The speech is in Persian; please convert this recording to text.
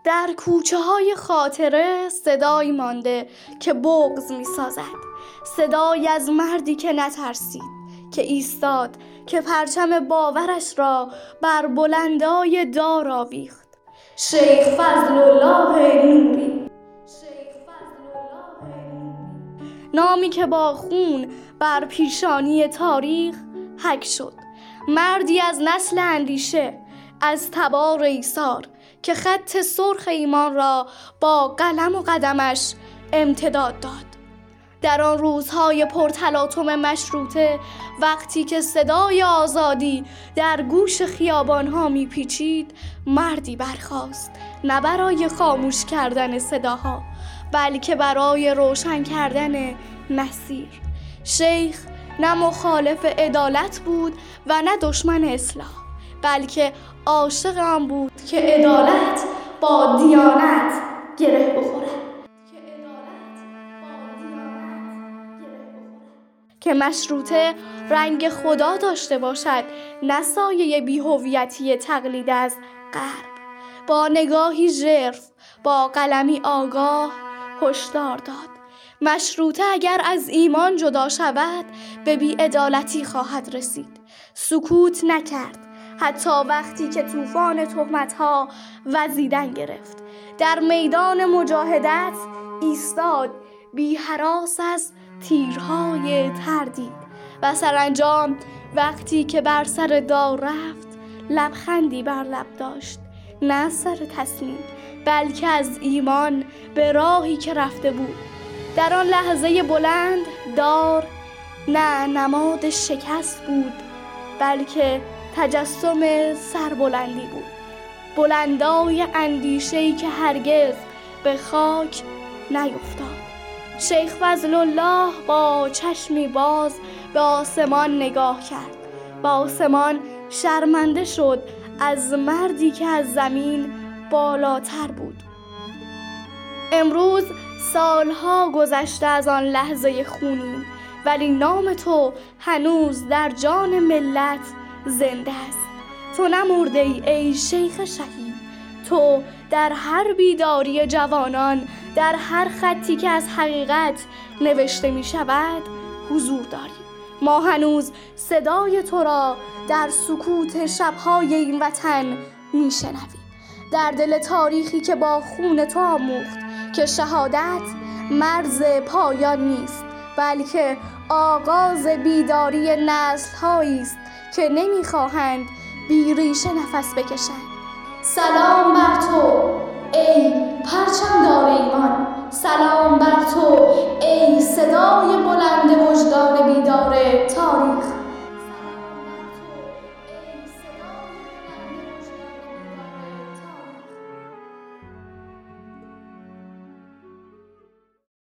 در کوچه های خاطره صدایی مانده که بغض می سازد، صدایی از مردی که نترسید، که ایستاد، که پرچم باورش را بر بلندای دار آویخت. شیخ فضلالله نوری. نامی که با خون بر پیشانی تاریخ حک شد، مردی از نسل اندیشه، از تبار ایثار، که خط سرخ ایمان را با قلم و قدمش امتداد داد. در آن روزهای پرتلاطم مشروطه، وقتی که صدای آزادی در گوش خیابانها میپیچید، مردی برخاست، نه برای خاموش کردن صداها، بلکه برای روشن کردن مسیر. شیخ نه مخالف عدالت بود و نه دشمن اصلاح، بلکه عاشق آن بود که عدالت با دیانت گره بخورد، که مشروطه رنگ خدا داشته باشد، نه سایه بی‌هویتی تقلید از غرب. با نگاهی ژرف، با قلمی آگاه هشدار داد: مشروطه اگر از ایمان جدا شود به بی‌عدالتی خواهد رسید. سکوت نکرد، حتی وقتی که طوفان تهمت‌ها وزیدن گرفت. در میدان مجاهدت ایستاد، بی هراس از تیرهای تردید، و سرانجام وقتی که بر سر دار رفت، لبخندی بر لب داشت، نه از سر تسلیم، بلکه از ایمان به راهی که رفته بود. در آن لحظه بلند، دار نه نماد شکست بود، بلکه تجسم سربلندی بود، بلندای اندیشه‌ای که هرگز به خاک نیفتاد. شیخ فضلالله با چشمی باز به آسمان نگاه کرد. به آسمان شرمنده شد از مردی که از زمین بالاتر بود. امروز سالها گذشته از آن لحظه خونین، ولی نام تو هنوز در جان ملت زنده است. تو نمرده ای شیخ شهید. تو در هر بیداری جوانان، در هر خطی که از حقیقت نوشته می شود حضور داری. ما هنوز صدای تو را در سکوت شبهای این وطن می شنویم، در دل تاریخی که با خون تو آموخت که شهادت مرز پایان نیست، بلکه آغاز بیداری نسل‌هایی است که نمی‌خواهند بی ریشه نفس بکشند. سلام بر تو